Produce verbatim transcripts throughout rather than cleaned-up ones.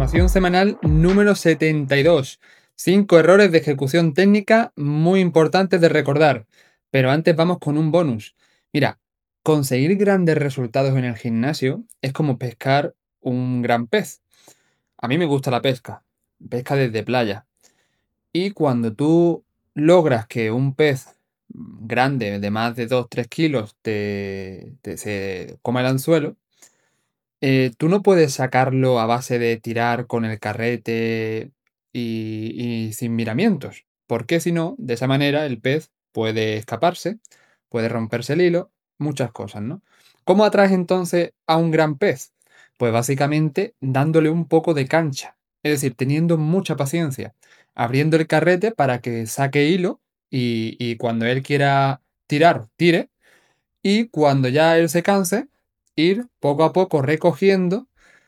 Información semanal número setenta y dos. Cinco errores de ejecución técnica muy importantes de recordar. Pero antes vamos con un bonus. Mira, conseguir grandes resultados en el gimnasio es como pescar un gran pez. A mí me gusta la pesca, pesca desde playa. Y cuando tú logras que un pez grande de más de dos tres kilos te, te- se coma el anzuelo, eh, tú no puedes sacarlo a base de tirar con el carrete y, y sin miramientos, porque si no, de esa manera el pez puede escaparse, puede romperse el hilo, muchas cosas, ¿no? ¿Cómo atraes entonces a un gran pez? Pues básicamente dándole un poco de cancha, es decir, teniendo mucha paciencia, abriendo el carrete para que saque hilo y, y cuando él quiera tirar, tire, y cuando ya él se canse, ir poco a poco recogiendo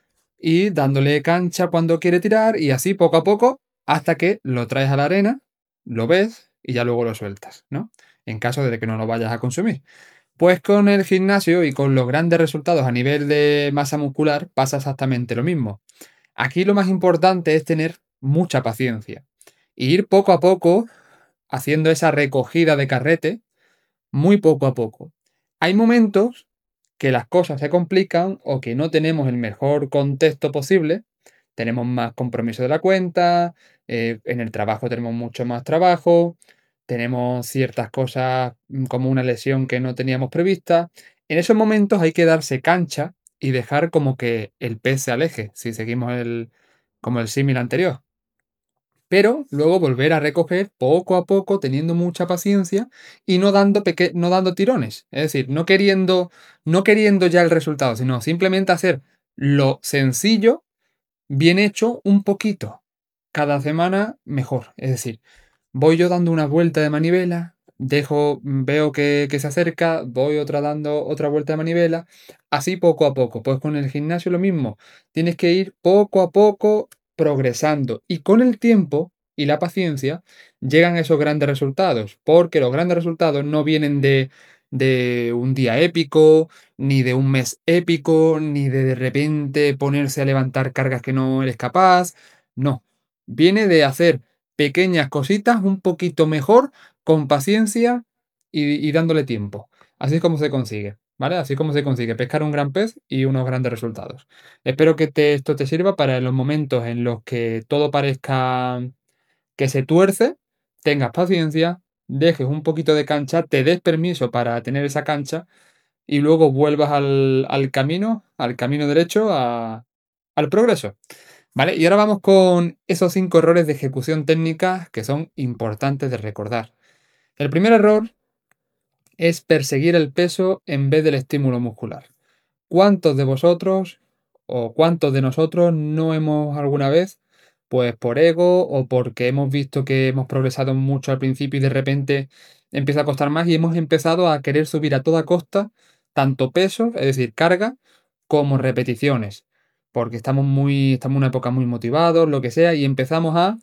y dándole cancha cuando quiere tirar y así poco a poco hasta que lo traes a la arena, lo ves y ya luego lo sueltas, ¿no? En caso de que no lo vayas a consumir. Pues con el gimnasio y con los grandes resultados a nivel de masa muscular pasa exactamente lo mismo. Aquí lo más importante es tener mucha paciencia e ir poco a poco haciendo esa recogida de carrete, muy poco a poco. Hay momentos que las cosas se complican o que no tenemos el mejor contexto posible, tenemos más compromiso de la cuenta, eh, en el trabajo tenemos mucho más trabajo, tenemos ciertas cosas mm, como una lesión que no teníamos prevista. En esos momentos hay que darse cancha y dejar como que el pez se aleje, si seguimos el, como el símil anterior, pero luego volver a recoger poco a poco, teniendo mucha paciencia y no dando, peque- no dando tirones. Es decir, no queriendo, no queriendo ya el resultado, sino simplemente hacer lo sencillo, bien hecho, un poquito. Cada semana mejor. Es decir, voy yo dando una vuelta de manivela, dejo, veo que, que se acerca, voy otra dando otra vuelta de manivela, así poco a poco. Pues con el gimnasio lo mismo, tienes que ir poco a poco progresando y con el tiempo y la paciencia llegan esos grandes resultados, porque los grandes resultados no vienen de, de un día épico, ni de un mes épico, ni de de repente ponerse a levantar cargas que no eres capaz, no, viene de hacer pequeñas cositas un poquito mejor, con paciencia y, y dándole tiempo. Así es como se consigue, ¿vale? Así es como se consigue pescar un gran pez y unos grandes resultados. Espero que te- esto te sirva para los momentos en los que todo parezca que se tuerce, tengas paciencia, dejes un poquito de cancha, te des permiso para tener esa cancha y luego vuelvas al, al camino, al camino derecho, a- al progreso. ¿Vale? Y ahora vamos con esos cinco errores de ejecución técnica que son importantes de recordar. El primer error es perseguir el peso en vez del estímulo muscular. ¿Cuántos de vosotros o cuántos de nosotros no hemos alguna vez, pues por ego o porque hemos visto que hemos progresado mucho al principio y de repente empieza a costar más y hemos empezado a querer subir a toda costa tanto peso, es decir, carga, como repeticiones? Porque estamos muy, estamos en una época muy motivados, lo que sea, y empezamos a,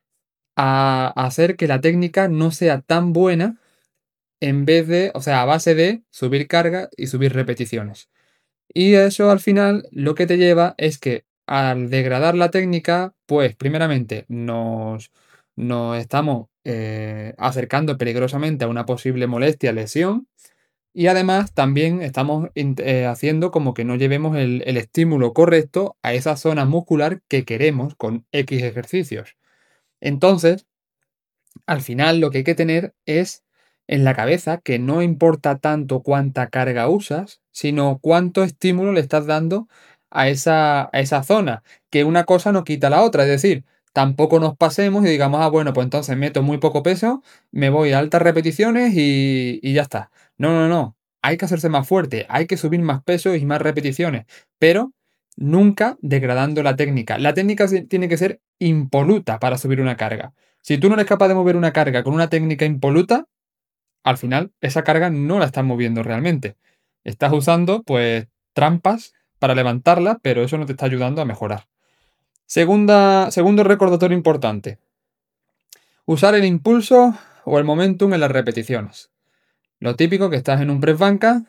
a hacer que la técnica no sea tan buena en vez de, o sea, a base de subir carga y subir repeticiones. Y eso al final lo que te lleva es que al degradar la técnica, pues primeramente nos, nos estamos eh, acercando peligrosamente a una posible molestia, lesión, y además también estamos int- eh, haciendo como que no llevemos el, el estímulo correcto a esa zona muscular que queremos con X ejercicios. Entonces, al final lo que hay que tener es en la cabeza que no importa tanto cuánta carga usas, sino cuánto estímulo le estás dando a esa, a esa zona, que una cosa no quita la otra, es decir, tampoco nos pasemos y digamos, ah, bueno, pues entonces meto muy poco peso, me voy a altas repeticiones y, y ya está. No, no, no, hay que hacerse más fuerte, hay que subir más peso y más repeticiones, pero nunca degradando la técnica. La técnica se- tiene que ser impoluta para subir una carga. Si tú no eres capaz de mover una carga con una técnica impoluta, al final esa carga no la estás moviendo realmente. Estás usando, pues, trampas para levantarla, pero eso no te está ayudando a mejorar. Segunda, segundo recordatorio importante. Usar el impulso o el momentum en las repeticiones. Lo típico que estás en un press banca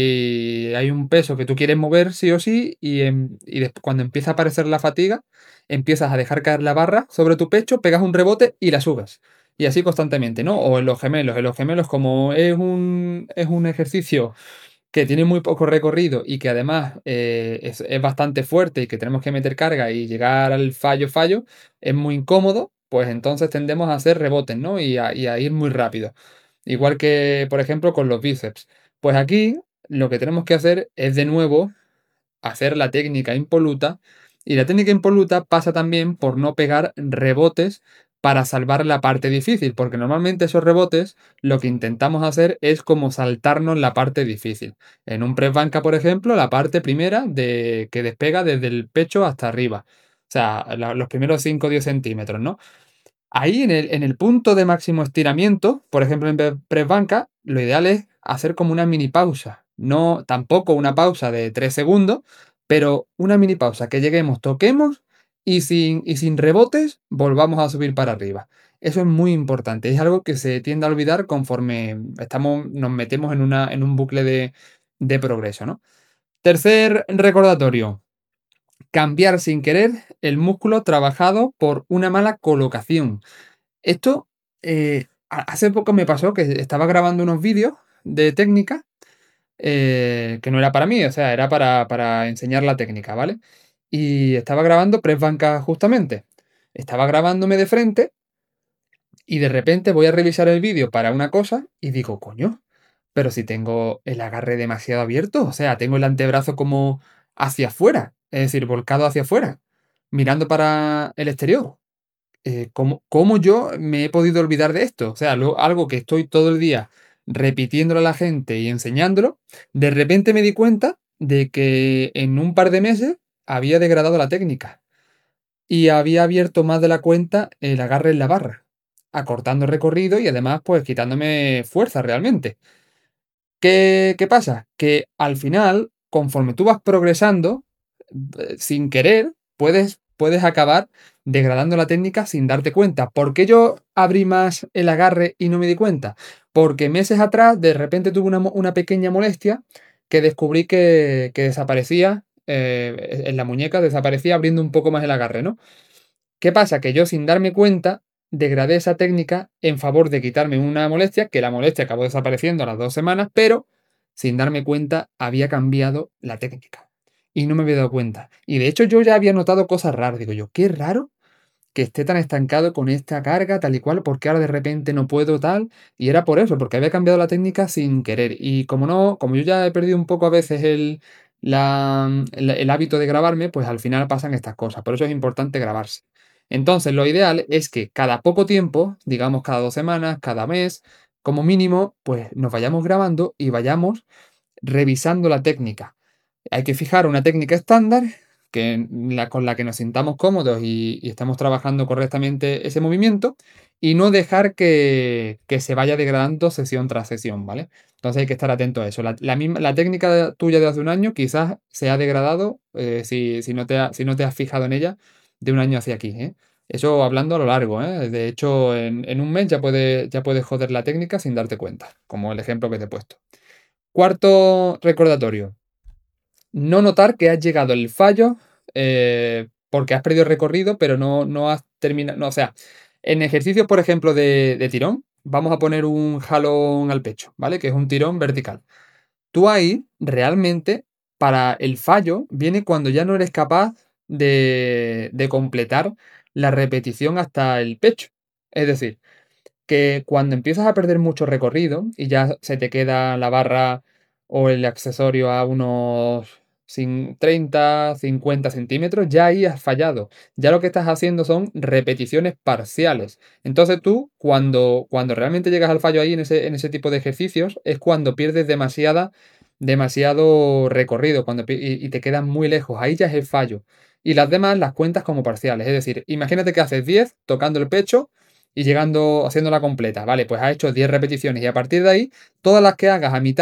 y hay un peso que tú quieres mover sí o sí y, em, y des- cuando empieza a aparecer la fatiga, empiezas a dejar caer la barra sobre tu pecho, pegas un rebote y la subes. Y así constantemente, ¿no? O en los gemelos. En los gemelos, como es un, es un ejercicio que tiene muy poco recorrido y que además eh, es, es bastante fuerte y que tenemos que meter carga y llegar al fallo fallo, es muy incómodo, pues entonces tendemos a hacer rebotes, ¿no? Y a, y a ir muy rápido. Igual que, por ejemplo, con los bíceps. Pues aquí lo que tenemos que hacer es de nuevo hacer la técnica impoluta. Y la técnica impoluta pasa también por no pegar rebotes para salvar la parte difícil, porque normalmente esos rebotes lo que intentamos hacer es como saltarnos la parte difícil. En un press banca, por ejemplo, la parte primera de, que despega desde el pecho hasta arriba. O sea, la- los primeros cinco o diez centímetros, ¿no? Ahí en el, en el punto de máximo estiramiento, por ejemplo en pe- press banca, lo ideal es hacer como una mini pausa. No tampoco una pausa de tres segundos, pero una mini pausa que lleguemos, toquemos y sin, y sin rebotes volvamos a subir para arriba. Eso es muy importante. Es algo que se tiende a olvidar conforme estamos, nos metemos en, una, en un bucle de, de progreso, ¿no? Tercer recordatorio, cambiar sin querer el músculo trabajado por una mala colocación. Esto, eh, ha hace poco me pasó que estaba grabando unos vídeos de técnica, eh, que no era para mí, o sea, era para para enseñar la técnica, ¿vale? Y estaba grabando press banca justamente. Estaba grabándome de frente y de repente voy a revisar el vídeo para una cosa y digo: "Coño, pero si tengo el agarre demasiado abierto, o sea, tengo el antebrazo como hacia afuera, es decir, volcado hacia afuera, mirando para el exterior". Eh, ¿cómo, cómo yo me he podido olvidar de esto? O sea, lo- algo que estoy todo el día repitiéndolo a la gente y enseñándolo, de repente me di cuenta de que en un par de meses había degradado la técnica y había abierto más de la cuenta el agarre en la barra, acortando el recorrido y además pues quitándome fuerza realmente. ¿Qué, qué pasa? Que al final, conforme tú vas progresando, eh, sin querer, puedes, puedes acabar degradando la técnica sin darte cuenta. ¿Por qué yo abrí más el agarre y no me di cuenta? Porque meses atrás de repente tuve una, mo- una pequeña molestia que descubrí que, que desaparecía eh, en la muñeca, desaparecía abriendo un poco más el agarre, ¿no? ¿Qué pasa? Que yo sin darme cuenta degradé esa técnica en favor de quitarme una molestia, que la molestia acabó desapareciendo a las dos semanas, pero sin darme cuenta había cambiado la técnica. Y no me había dado cuenta. Y de hecho yo ya había notado cosas raras. Digo yo, qué raro que esté tan estancado con esta carga, tal y cual, porque ahora de repente no puedo tal. Y era por eso, porque había cambiado la técnica sin querer. Y como no, como yo ya he perdido un poco a veces el, la- el, el hábito de grabarme, pues al final pasan estas cosas. Por eso es importante grabarse. Entonces, lo ideal es que cada poco tiempo, digamos cada dos semanas, cada mes, como mínimo, pues nos vayamos grabando y vayamos revisando la técnica. Hay que fijar una técnica estándar que la, con la que nos sintamos cómodos y, y estamos trabajando correctamente ese movimiento y no dejar que, que se vaya degradando sesión tras sesión, ¿vale? Entonces hay que estar atento a eso. La, la misma, la técnica tuya de hace un año quizás se ha degradado eh, si, si no te ha- si no te has fijado en ella de un año hacia aquí, ¿eh? Eso hablando a lo largo, ¿eh? De hecho, en, en un mes ya puede, ya puedes joder la técnica sin darte cuenta, como el ejemplo que te he puesto. Cuarto recordatorio, no notar que has llegado el fallo eh, porque has perdido recorrido, pero no, no has terminado. No, o sea, en ejercicios, por ejemplo, de, de tirón, vamos a poner un jalón al pecho, ¿vale? Que es un tirón vertical. Tú ahí, realmente, para el fallo, viene cuando ya no eres capaz de, de completar la repetición hasta el pecho. Es decir, que cuando empiezas a perder mucho recorrido y ya se te queda la barra o el accesorio a unos cin- treinta, cincuenta centímetros, ya ahí has fallado. Ya lo que estás haciendo son repeticiones parciales. Entonces tú, cuando, cuando realmente llegas al fallo ahí en ese, en ese tipo de ejercicios, es cuando pierdes demasiada, demasiado recorrido cuando, pi- y, y te quedas muy lejos. Ahí ya es el fallo. Y las demás las cuentas como parciales. Es decir, imagínate que haces diez tocando el pecho y llegando, haciéndola completa. Vale, pues has hecho diez repeticiones y a partir de ahí, todas las que hagas a mitad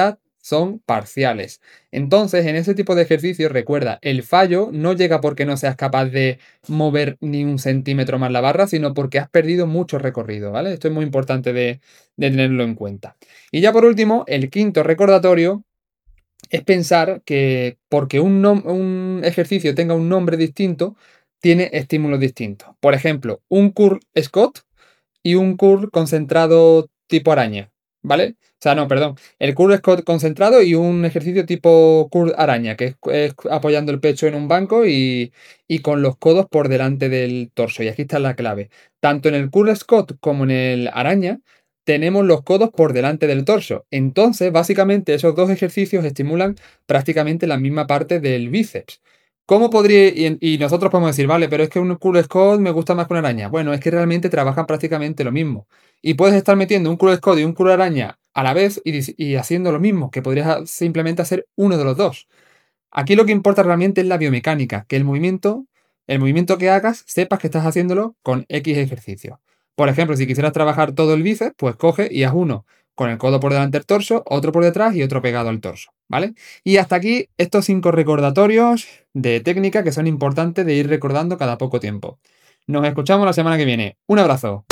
son parciales. Entonces, en ese tipo de ejercicios, recuerda, el fallo no llega porque no seas capaz de mover ni un centímetro más la barra, sino porque has perdido mucho recorrido, ¿vale? Esto es muy importante de, de tenerlo en cuenta. Y ya por último, el quinto recordatorio es pensar que porque un, nom- un ejercicio tenga un nombre distinto, tiene estímulos distintos. Por ejemplo, un curl Scott y un curl concentrado tipo araña, ¿vale? O sea, no, perdón. El curl Scott concentrado y un ejercicio tipo curl araña, que es, es apoyando el pecho en un banco y, y con los codos por delante del torso. Y aquí está la clave. Tanto en el curl Scott como en el araña tenemos los codos por delante del torso. Entonces, básicamente, esos dos ejercicios estimulan prácticamente la misma parte del bíceps. ¿Cómo podría, y, y nosotros podemos decir, vale, pero es que un cool Scott me gusta más que una araña? Bueno, es que realmente trabajan prácticamente lo mismo. Y puedes estar metiendo un cool Scott y un cool araña a la vez y, dis- y haciendo lo mismo, que podrías simplemente hacer uno de los dos. Aquí lo que importa realmente es la biomecánica, que el movimiento, el movimiento que hagas, sepas que estás haciéndolo con X ejercicio. Por ejemplo, si quisieras trabajar todo el bíceps, pues coge y haz uno con el codo por delante del torso, otro por detrás y otro pegado al torso, ¿vale? Y hasta aquí estos cinco recordatorios de técnica que son importantes de ir recordando cada poco tiempo. Nos escuchamos la semana que viene. Un abrazo.